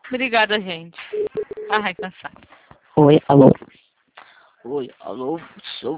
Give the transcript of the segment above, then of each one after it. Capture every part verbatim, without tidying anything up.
Obrigada, gente. Ai, cansado. Oi, alô. Oi, alô, sou.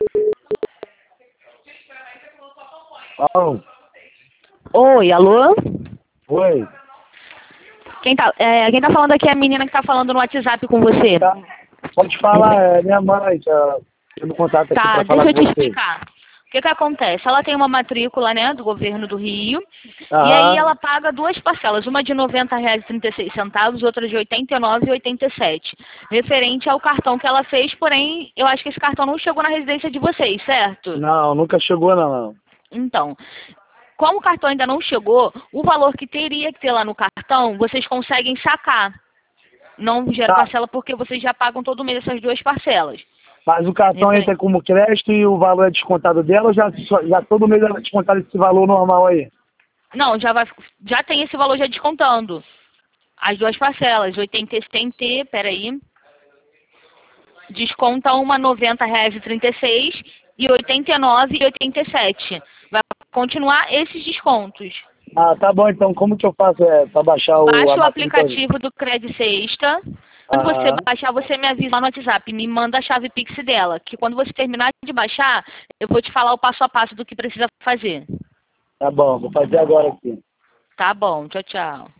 Alô. Oi, alô? Oi. Quem tá, é, quem tá falando aqui é a menina que tá falando no WhatsApp com você. Tá. Pode falar, é minha mãe, tá tendo contato aqui Tá, pra deixa falar eu com te você. explicar. O que que acontece? Ela tem uma matrícula, né, do governo do Rio, e aí Aham. ela paga duas parcelas, uma de noventa reais e trinta e seis centavos, outra de oitenta e nove reais e oitenta e sete centavos, referente ao cartão que ela fez, porém, eu acho que esse cartão não chegou na residência de vocês, certo? Não, nunca chegou não. não. Então, como o cartão ainda não chegou, o valor que teria que ter lá no cartão, vocês conseguem sacar. Não gera Tá. parcela porque vocês já pagam todo mês essas duas parcelas. Mas o cartão Referente. entra como crédito e o valor é descontado dela ou já, só- já todo mês ela é descontado esse valor normal aí? Não, já vai, já tem esse valor já descontando. As duas parcelas, oitenta e sete, peraí. Desconta uma noventa reais e trinta e seis e oitenta e nove e oitenta e sete. Vai continuar esses descontos. Ah, tá bom então. Como que eu faço é, pra baixar o, a Baixa o matrícula? aplicativo do Credit Sexta. Quando você Aham. baixar, você me avisa lá no WhatsApp, me manda a chave Pix dela, que quando você terminar de baixar, eu vou te falar o passo a passo do que precisa fazer. Tá bom, vou fazer agora aqui. Tá bom, tchau, tchau.